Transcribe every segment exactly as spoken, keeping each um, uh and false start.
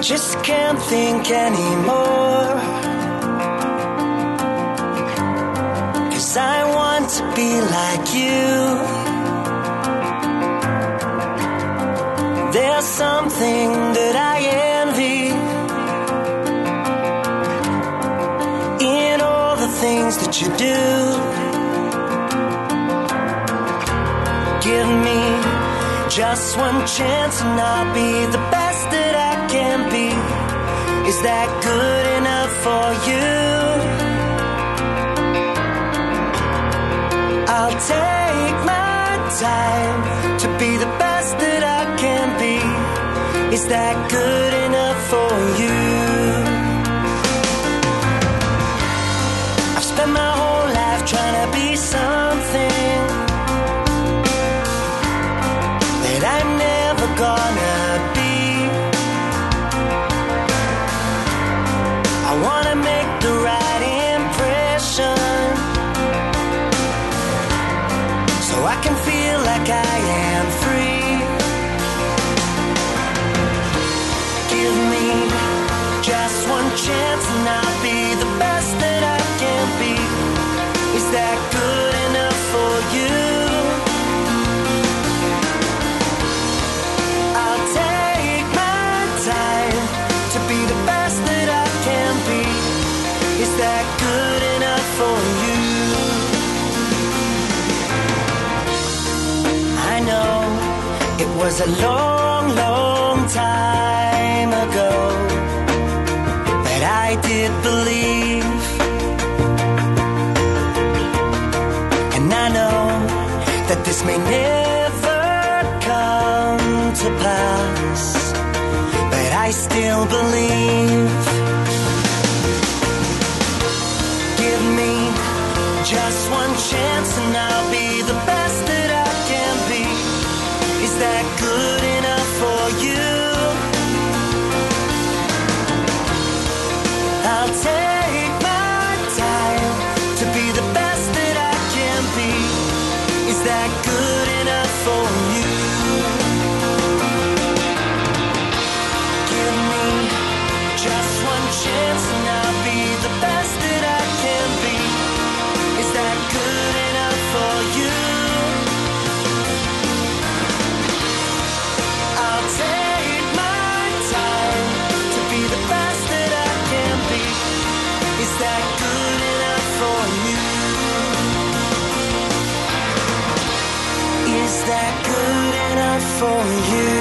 just can't think anymore. 'Cause I want to be like you. There's something that I envy in all the things that you do. Give me just one chance and I'll be the best that I can be. Is that good enough for you? I'll take my time to be the best that I can be. Is that good enough for you? I've spent my whole life trying to be something that I'm never gonna be. I wanna make the right impression, so I can feel like I am free. Give me just one chance and I'll be the best that I can be. Is that good enough for you? I'll take my time to be the best that I can be. Is that good enough for you? I know it was a long, long time ago that I did believe, and I know that this may never come to pass, but I still believe. Give me just one chance and I'll be the best that I can be. Is that good enough for you? I'll take my time to be the best that I can be. Is that good enough for you? Give me just one chance and I'll be the best that I can be. Is that good enough for you? I'll take my time to be the best that I can be. Is that good enough for you? Is that good enough for you?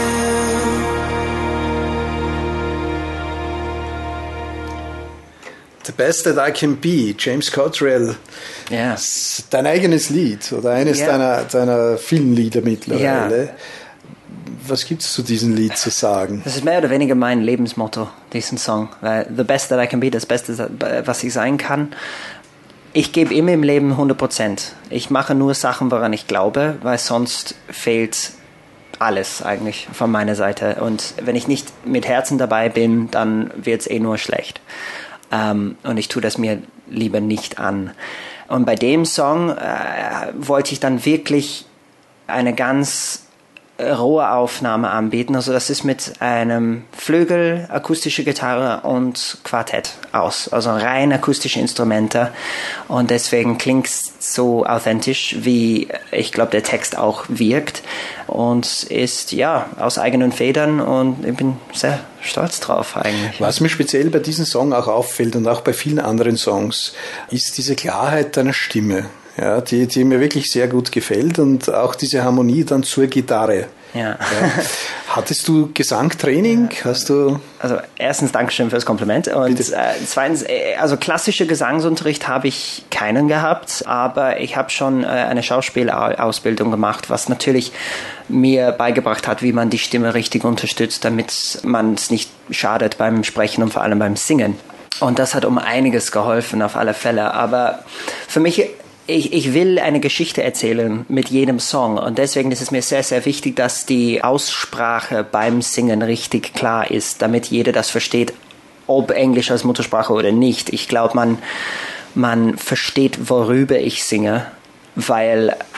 The Best That I Can Be, James Cottrell. Ja. Dein eigenes Lied oder eines Ja. deiner, deiner vielen Lieder mittlerweile. Ja. Was gibt es zu diesem Lied zu sagen? Das ist mehr oder weniger mein Lebensmotto, diesen Song. Weil the best that I can be, das Beste, was ich sein kann. Ich gebe immer im Leben hundert Prozent. Ich mache nur Sachen, woran ich glaube, weil sonst fehlt alles eigentlich von meiner Seite. Und wenn ich nicht mit Herzen dabei bin, dann wird es eh nur schlecht. Ähm, und ich tue das mir lieber nicht an. Und bei dem Song äh, wollte ich dann wirklich eine ganz rohe Aufnahme anbieten. Also das ist mit einem Flügel, akustische Gitarre und Quartett aus. Also rein akustische Instrumente. Und deswegen klingt es so authentisch, wie ich glaube der Text auch wirkt. Und ist ja aus eigenen Federn und ich bin sehr stolz drauf eigentlich. Was mir speziell bei diesem Song auch auffällt und auch bei vielen anderen Songs, ist diese Klarheit deiner Stimme. Ja, die, die mir wirklich sehr gut gefällt und auch diese Harmonie dann zur Gitarre. Ja. Ja. Hattest du Gesangtraining? Hast du? Also erstens Dankeschön fürs Kompliment und äh, zweitens, äh, also klassischer Gesangsunterricht habe ich keinen gehabt, aber ich habe schon äh, eine Schauspielausbildung gemacht, was natürlich mir beigebracht hat, wie man die Stimme richtig unterstützt, damit man es nicht schadet beim Sprechen und vor allem beim Singen. Und das hat um einiges geholfen, auf alle Fälle. Aber für mich Ich, ich will eine Geschichte erzählen mit jedem Song und deswegen ist es mir sehr, sehr wichtig, dass die Aussprache beim Singen richtig klar ist, damit jeder das versteht, ob Englisch als Muttersprache oder nicht. Ich glaube, man, man versteht, worüber ich singe, weil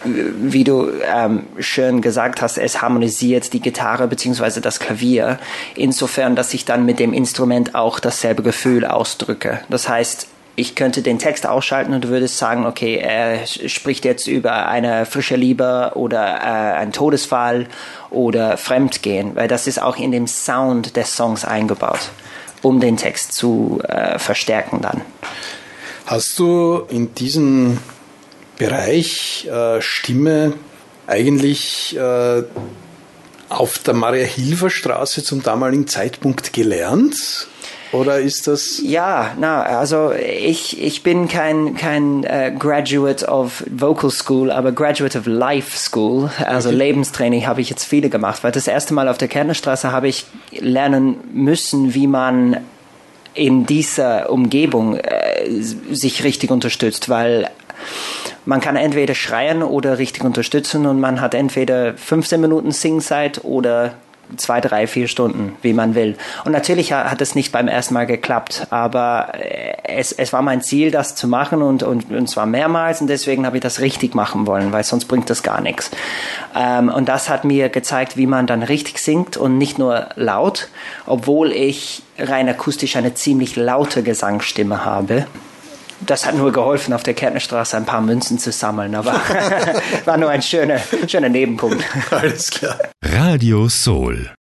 wie du ähm, schön gesagt hast, es harmonisiert die Gitarre bzw. das Klavier, insofern, dass ich dann mit dem Instrument auch dasselbe Gefühl ausdrücke. Das heißt, ich könnte den Text ausschalten und du würdest sagen, okay, er spricht jetzt über eine frische Liebe oder äh, einen Todesfall oder Fremdgehen, weil das ist auch in dem Sound des Songs eingebaut, um den Text zu äh, verstärken dann. Hast du in diesem Bereich äh, Stimme eigentlich äh, auf der Maria-Hilfer-Straße zum damaligen Zeitpunkt gelernt? Oder ist das? Ja, na, also ich, ich bin kein, kein uh, Graduate of Vocal School, aber Graduate of Life School, also okay. Lebenstraining habe ich jetzt viele gemacht, weil das erste Mal auf der Kärntnerstraße habe ich lernen müssen, wie man in dieser Umgebung äh, sich richtig unterstützt, weil man kann entweder schreien oder richtig unterstützen und man hat entweder fünfzehn Minuten Singzeit oder zwei, drei, vier Stunden, wie man will. Und natürlich hat es nicht beim ersten Mal geklappt, aber es, es war mein Ziel, das zu machen und, und, und zwar mehrmals und deswegen habe ich das richtig machen wollen, weil sonst bringt das gar nichts. Ähm, und das hat mir gezeigt, wie man dann richtig singt und nicht nur laut, obwohl ich rein akustisch eine ziemlich laute Gesangsstimme habe. Das hat nur geholfen, auf der Kärntnerstraße ein paar Münzen zu sammeln, aber war nur ein schöner, schöner Nebenpunkt. Alles klar. Radio Soul.